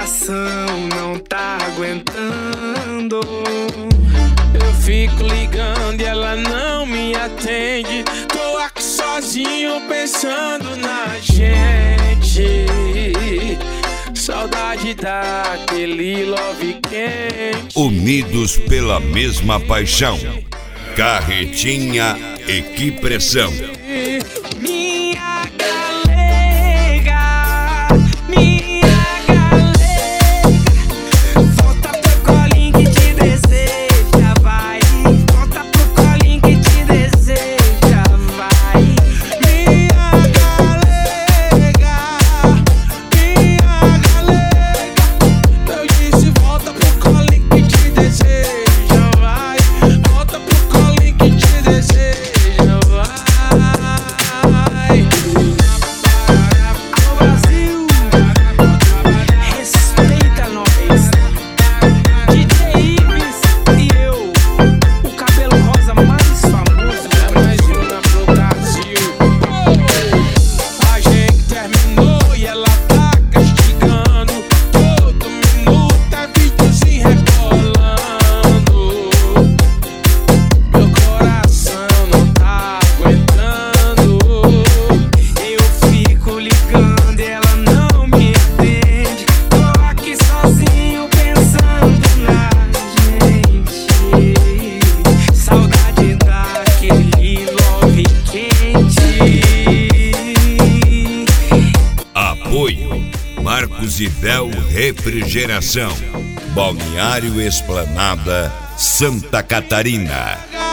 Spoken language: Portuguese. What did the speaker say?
coração não tá aguentando. Eu fico ligando e ela não me atende. Tô aqui sozinho pensando na gente. Saudade daquele love quente. Unidos pela mesma paixão. Carretinha Equipressão. Minha galega, minha galega, volta pro colinho que te deseja, vai. Volta pro colinho que te deseja, vai. Minha galega, eu disse volta pro colinho que te deseja, vai. Volta pro colinho que te deseja, vai. Alô Brasil, respeita nós. DJ Ives e eu, o cabelo rosa mais famoso da Brasil pro Brasil. A gente terminou e ela tá castigando. Todo minuto é videozinho rebolando. Meu coração não tá aguentando. Eu fico ligando e ela não me atende. Tô aqui sozinho pensando na gente. Saudade daquele love quente. Apoio Marcos e Vel Refrigeração. Balneário Esplanada, Santa Catarina.